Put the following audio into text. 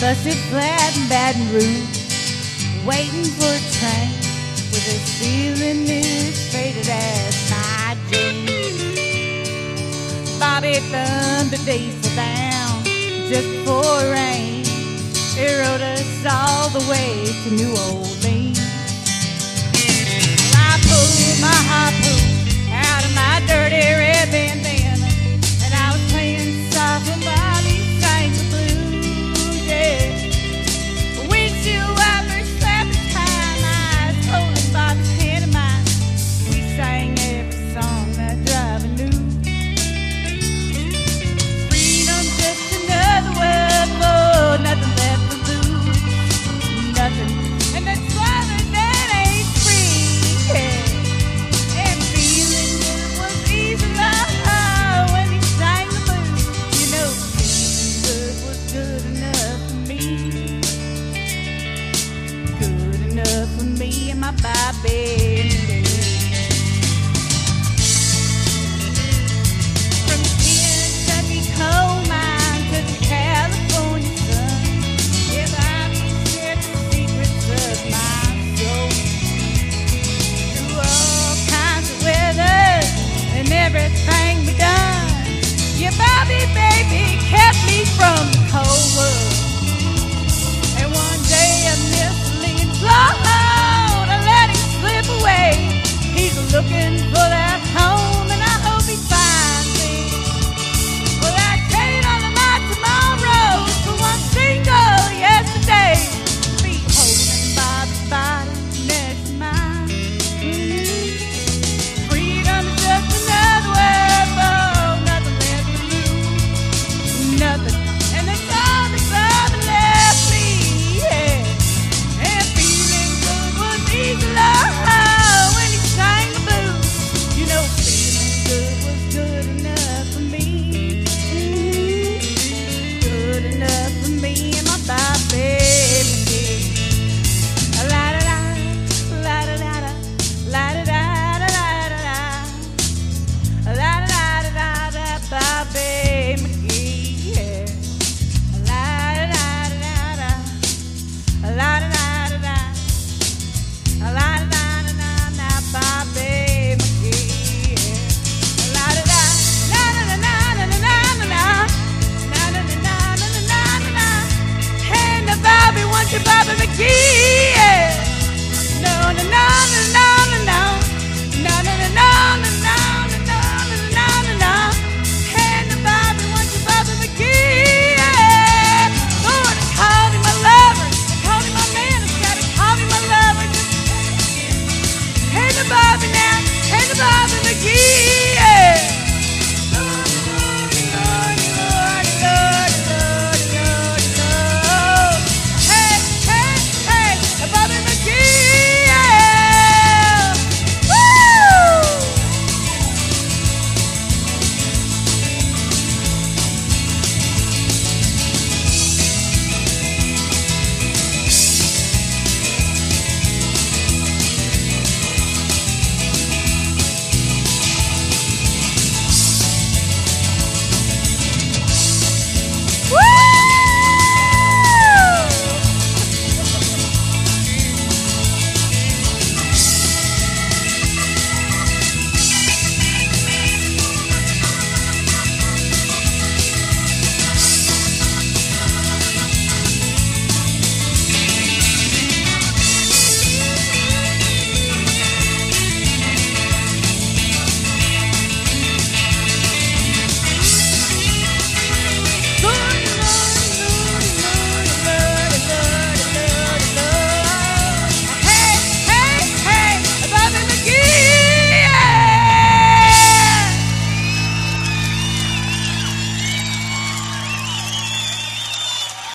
busted flat in Baton Rouge, waiting for a train with a ceiling as faded as my jeans. Bobby thumbed a diesel down just before rain. It rode us all the way to New Orleans. I pulled my harpoon out of my dirty red bandana, and I was playing soft when Bobby sang the blues, yeah. Windshield wipers slapping time, eyes holding Bobby's hand in mine. We sang every song that driver knew. Freedom, just another word for nothing left to lose, nothing. And that's why that ain't free, yeah. And feeling good was easy love when he sang the blues. You know, feeling good was good enough for me, good enough for me and my Bobby.